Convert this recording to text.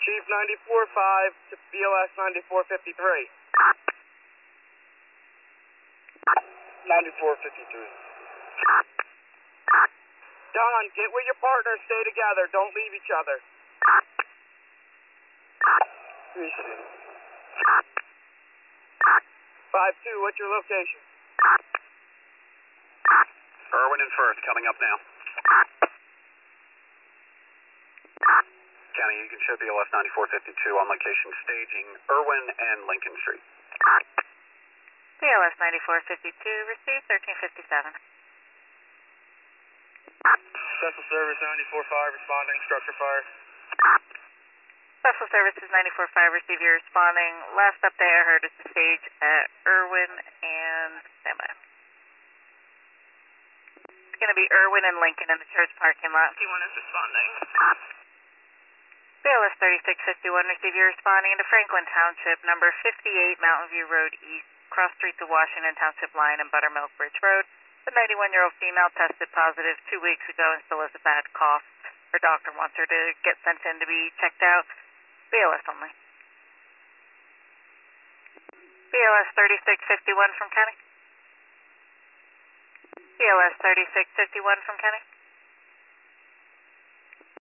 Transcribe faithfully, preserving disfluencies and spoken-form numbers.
Chief ninety-four five to B L S ninety-four fifty-three. ninety-four fifty-three. Don, get with your partner, stay together, don't leave each other. five two, what's your location? Irwin in first, coming up now. County, you can show B L S ninety-four fifty-two on location staging Irwin and Lincoln Street. B L S ninety-four fifty-two, receive thirteen fifty-seven. Special Service ninety-four five, responding, structure fire. Special Services ninety-four five, receive your responding. Last update I heard is the stage at Irwin and standby. It's going to be Irwin and Lincoln in the church parking lot. fifty-one is responding. B L S thirty-six fifty-one, receive your responding into Franklin Township, number fifty-eight Mountain View Road East, cross street to Washington Township line and Buttermilk Bridge Road. The ninety-one-year-old female tested positive two weeks ago and still has a bad cough. Her doctor wants her to get sent in to be checked out. B L S only. B L S thirty-six fifty-one from County. B L S thirty-six fifty-one from County.